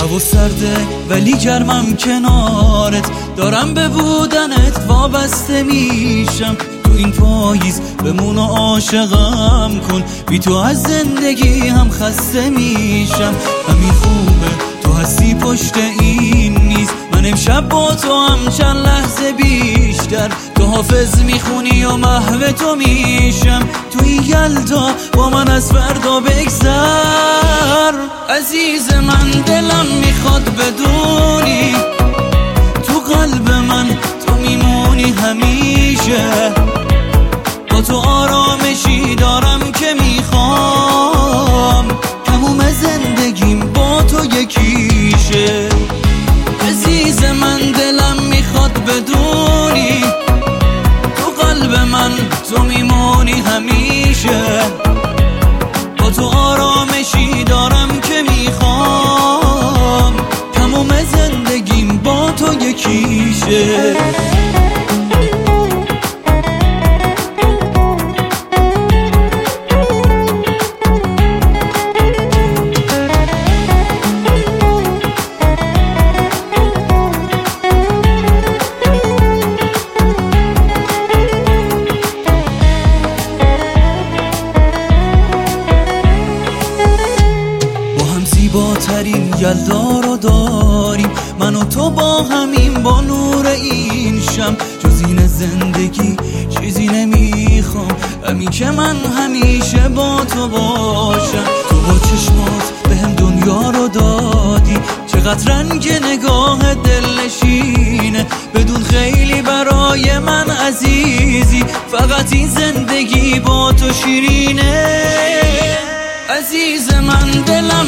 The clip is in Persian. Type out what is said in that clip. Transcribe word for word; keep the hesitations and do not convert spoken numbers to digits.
هوا سرده ولی گرمم کنارت، دارم به بودنت وابسته میشم. تو این پاییز بمون و عاشقم کن، بی تو از زندگی هم خسته میشم. همین خوبه تو هستی پشت این میز، من امشب با تو هم چند لحظه بیشتر. تو حافظ میخونی و محو تو میشم. تو این یلدا با من از فردا بگذر. عزیز من دلم میخواد بدونی تو قلب من تو میمونی همیشه. با تو آرامشی دارم که میخوام، تموم زندگیم با تو یکیشه. عزیز من دلم میخواد بدونی تو قلب من تو میمونی همیشه. با تو آرامشی دارم که میخوام، تموم زندگیم با تو یکیشه. زیباترین یلدا رو داریم، من و تو با همین با نور این شم. جز این زندگی چیزی نمیخوام، همین که من همیشه با تو باشم. تو با چشمات بهم دنیا رو دادی، چقدر رنگ نگاه دلنشینه. بدون خیلی برای من عزیزی، فقط این زندگی با تو شیرینه. عزیز من دلم